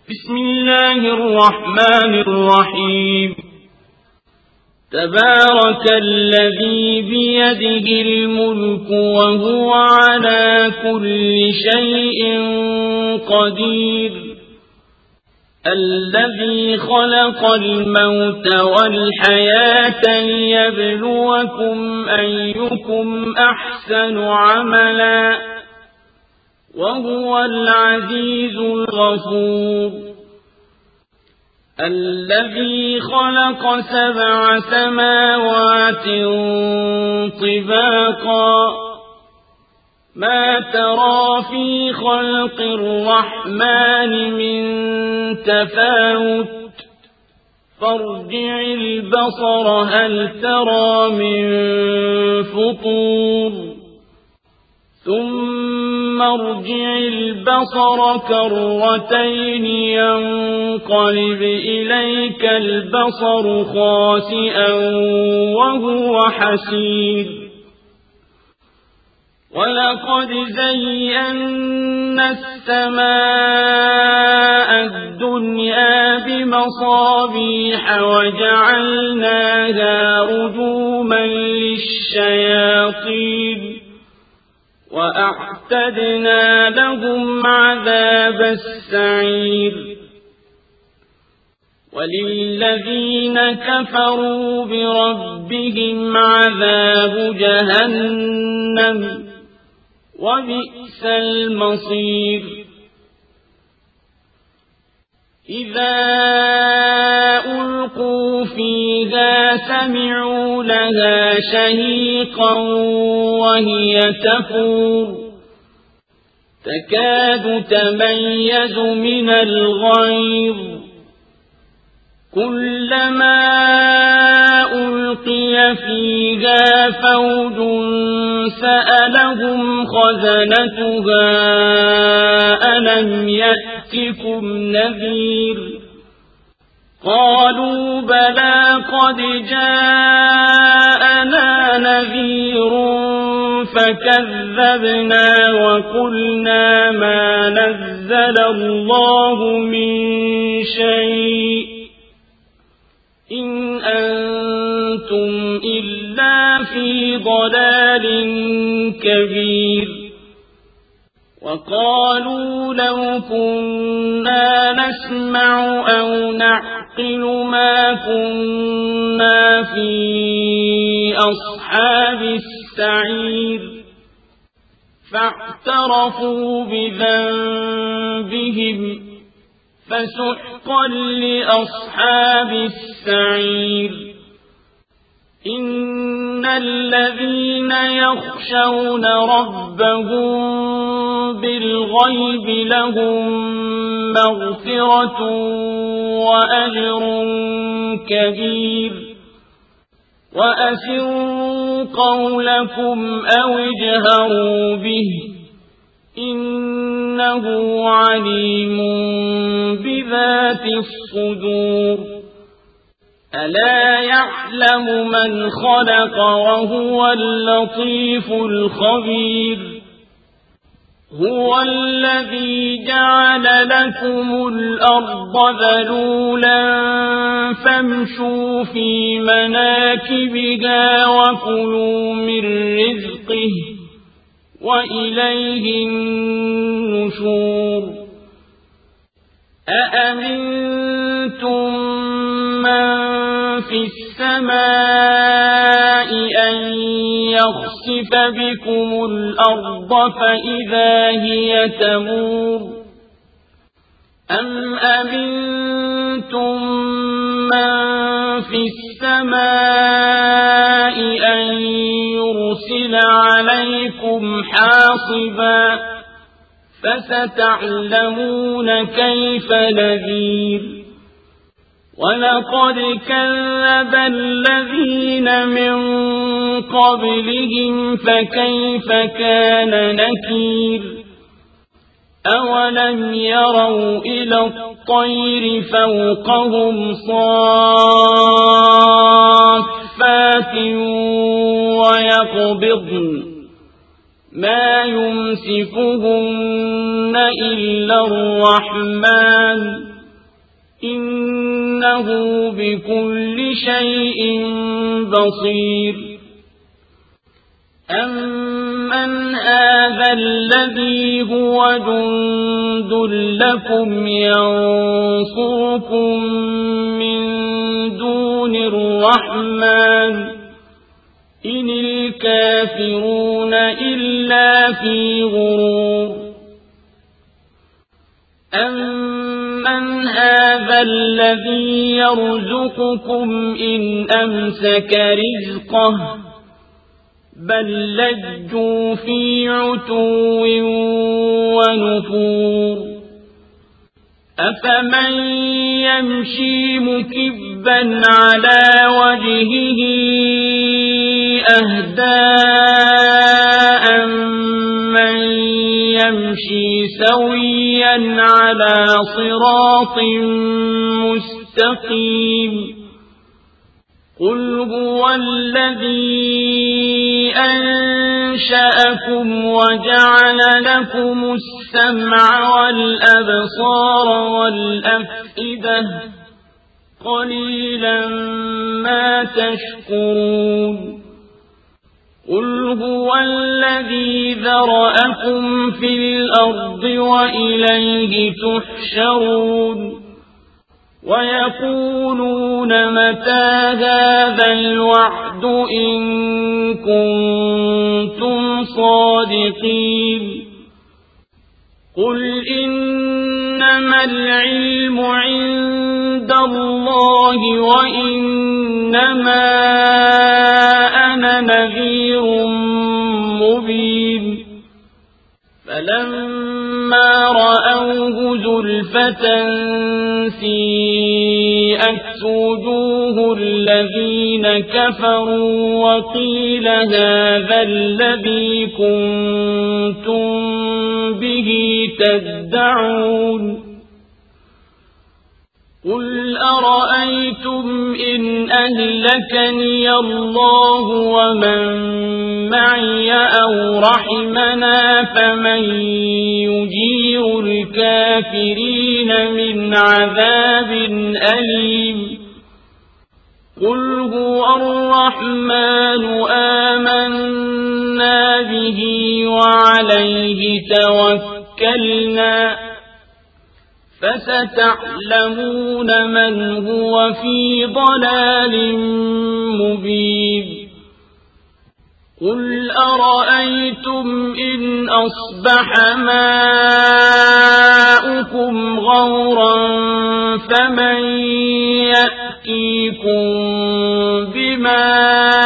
بسم الله الرحمن الرحيم. تبارك الذي بيده الملك وهو على كل شيء قدير، الذي خلق الموت والحياة ليبلوكم أيكم أحسن عملا، وهو العزيز الغفور. الذي خلق 7 سماوات طباقا، ما ترى في خلق الرحمن من تفاوت، فارجع البصر هل ترى من فطور، ثم ارجع البصر كرتين ينقلب إليك البصر خاسئا وهو حسير. ولقد زينا السماء الدنيا بمصابيح وجعلناها رجوما للشياطين، وأعتدنا لهم عذاب السعير. وللذين كفروا بربهم عذاب جهنم، وبئس المصير. إذا ألقوا فيها سمعوا لها شهيقا وهي تفور، تكاد تميز من الغيظ، كلما ألقي فيها فوج سألهم خزنتها ألم يأتكم نذير، قالوا بلى قد جاءنا نذير فكذبنا وقلنا ما نزل الله من شيء إن أنتم إلا في ضلال كبير. وقالوا لو كنا نسمع أو نعقل ما كنا في أصحاب السعير، فاعترفوا بذنبهم فسحقا لأصحاب السعير. إن الذين يخشون ربهم بالغيب لهم مغفرة وأجر كبير. وأسروا قولكم أو اجهروا به إنه عليم بذات الصدور. ألا يعلم من خلق وهو اللطيف الخبير. هو الذي جعل لكم الأرض ذلولا فامشوا في مناكبها وكلوا من رزقه وإليه النشور. أأمنتم من في السماء أن يخسف بكم الأرض فإذا هي تمور، أم أمنتم من في السماء أن يرسل عليكم حاصبا، فستعلمون كيف نذير. ولقد كذب الذين من قبلهم فكيف كان نكير. أولم يروا إلى الطير فوقهم صافات ويقبضن ما يمسكهن إلا الرحمن إنه بكل شيء بصير أمن هذا الذي هو جند لكم ينصركم من دون الرحمن إن الكافرون إلا في غرور أمن هذا الذي يرزقكم إن أمسك رزقه بل لجوا في عتو ونفور أفمن يمشي مكبا على وجهه أهدى أمن يمشي سويا على صراط مستقيم قل هو الذي أنشأكم وجعل لكم السمع والأبصار والأفئدة قليلا ما تشكرون قل هو الذي ذرأكم في الأرض وإليه تحشرون ويقولون متى هذا الوعد إن كنتم صادقين قل إنما العلم عند الله وإنما أنا نذير مبين فلما رأوه زلفة سيئت وجوه الذين كفروا وقيل هذا الذي كنتم به تدعون قل أرأيتم إن أهلكني الله ومن معي أو رحمنا فمن يجير الكافرين من عذاب أليم قل هو الرحمن آمنا به وعليه توكلنا فستعلمون من هو في ضلال مبين قل أرأيتم إن أصبح ماؤكم غورا فمن يأتيكم بماء